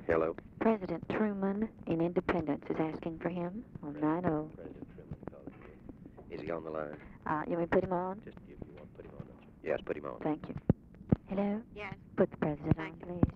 Hello? President Truman in Independence is asking for him on 90. President Truman calling you. Is he on the line? You want me to put him on? Just if you want, put him on, don't you? Yes, put him on. Thank you. Hello? Yes. Put the president on, Thank please.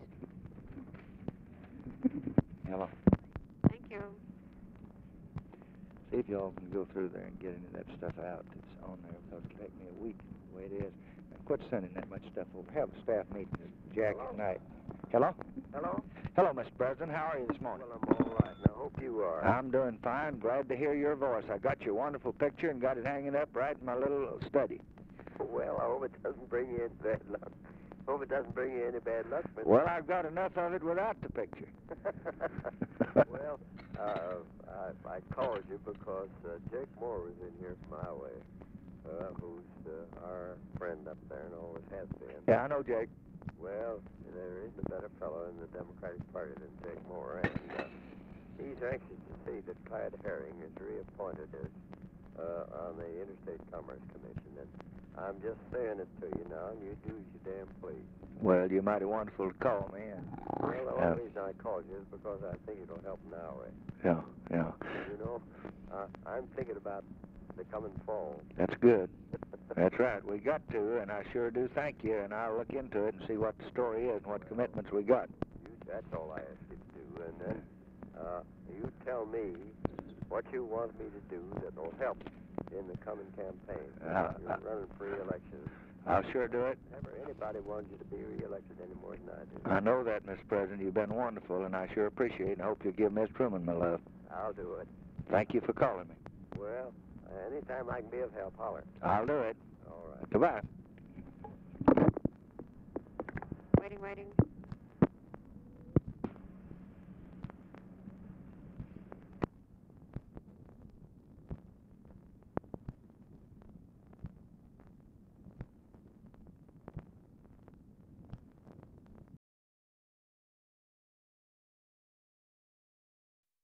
Hello. Thank you. See if y'all can go through there and get any of that stuff out that's on there, because it'll take me a week the way it is. And quit sending that much stuff over. Have a staff meeting with Jack at night. Hello? Hello? Hello, Mr. President. How are you this morning? Well, I'm all right, and I hope you are. I'm doing fine. Glad to hear your voice. I got your wonderful picture and got it hanging up right in my little study. Well, I hope it doesn't bring you any bad luck. Hope it doesn't bring you any bad luck, Mr. Well, I've got enough of it without the picture. Well, I called you because Jake Moore was in here from my way, who's our friend up there and always has been. Yeah, I know, Jake. Well, there isn't a better fellow in the Democratic Party than Jake Moore, and he's anxious to see that Clyde Herring is reappointed as on the Interstate Commerce Commission. And I'm just saying it to you now, and you do as you damn please. Well, you're mighty wonderful to call me. And, Well, the only reason I called you is because I think it'll help now. yeah, yeah. You know, I'm thinking about the coming fall. That's good. That's right. We got to, and I sure do thank you, and I'll look into it and see what the story is and what commitments we got. That's all I ask you to do, and then you tell me what you want me to do that will help in the coming campaign. You're running for re-election. I'll sure do it. Never anybody wanted you to be re-elected any more than I do. I know that, Mr. President. You've been wonderful, and I sure appreciate it, and I hope you'll give Miss Truman my love. I'll do it. Thank you for calling me. Well, anytime I can be of help, holler. I'll do it. All right. Goodbye. Waiting.